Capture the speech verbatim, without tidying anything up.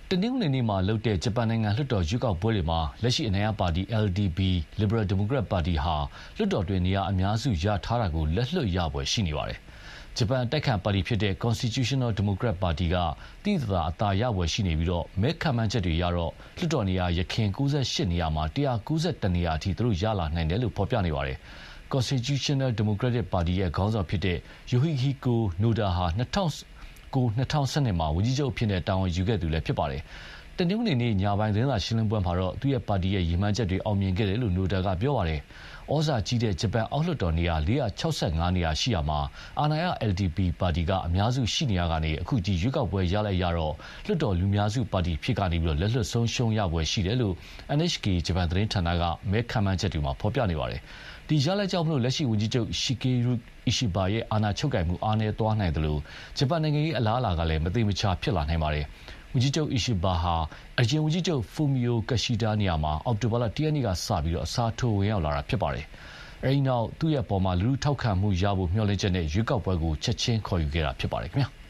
တနင်္ဂနွေနေ့မှာလုပ်တဲ့ဂျပန်နိုင်ငံလွှတ်တော်ရွေးကောက်ပွဲတွေမှာလက်ရှိအနိုင်ရပါတီ L D P Liberal Democrat Party ဟာလွှတ်တော်တွင်နေရာအများစုရထားတာကိုလက်လွတ်ရပွဲရှိနေပါတယ်။ဂျပန်အတိုက်ခံပါတီဖြစ်တဲ့ Constitutional Democrat Party ကတိတိကျကျအသာရပွဲရှိနေပြီးမဲခန့်မှန်းချက်တွေအရတော့လွှတ်တော်နေရာယခင်၉၈နေရာမှာ၁၉၁နေရာအထိသူတို့ရလာနိုင်တယ်လို့ဖော်ပြနေပါတယ်။ Constitutional Democratic Party ရဲ့ခေါင်းဆောင်ဖြစ်တဲ့ Yoshihiko Noda ဟာ၂၀၀၉-၂၀၁၂မှာဝန်ကြီးချုပ်အဖြစ်တာဝန်ယူခဲ့သူလည်းဖြစ်ပါတယ်။တနင်္ဂနွေနေ့ညပိုင်းသတင်းစာရှင်းလင်းပွဲမှာတော့သူ့ရဲ့ပါတီရဲ့ရည်မှန်းချက်တွေအောင်မြင်ခဲ့တယ်လို့ Noda ကပြောပါတယ်။ဩဇာကြီးတဲ့ဂျပန်အောက်လွှတ်တော်နေရာ၄၆၅နေရာရှိရာမှာအာဏာရ L D P ပါတီကအများစုရှိနေရကနေအခုဒီရွေးကောက်ပွဲရလိုက်ရတော့လွှတ်တော်လူများစုပါတီဖြစ်ကနေပြီးလက်လွတ်ဆုံးရှုံးရပွဲရှိတယ်လို့ N H K ဂျပန်သတင်းဌာနကမဲခန့်မှန်းချက်တွေမှာဖော်ပြနေပါတယ်။ဒီရလဒ်ကြောင့်မလို့လက်ရှိဝန်ကြီးချုပ် Shigeru Ishiba ရဲ့အာဏာချုပ်ကိုင်မှုအားနည်းသွားနိုင်တယ်လို့ဂျပန်နိုင်ငံရေးအလားအလာကလည်းမသိမချာဖြစ်လာနိုင်ပါတယ်။ဝန်ကြီးချုပ် Ishiba ဟာအရင်ဝန်ကြီးချုပ် Fumio Kishida နေရာမှာအောက်တိုဘာလ၁ရက်နေ့ကစပြီးအစားထိုးဝင်ရောက်လာတာဖြစ်ပါတယ်။အဲဒီနောက်သူ့ရဲ့ပေါ်မှာလူထုထောက်ခံမှုရဖို့မျှော်လင့်ချက်နဲ့ရွေးကောက်ပွဲကိုချက်ချင်းခေါ်ယူခဲ့တာဖြစ်ပါတယ်ခင်ဗျာ။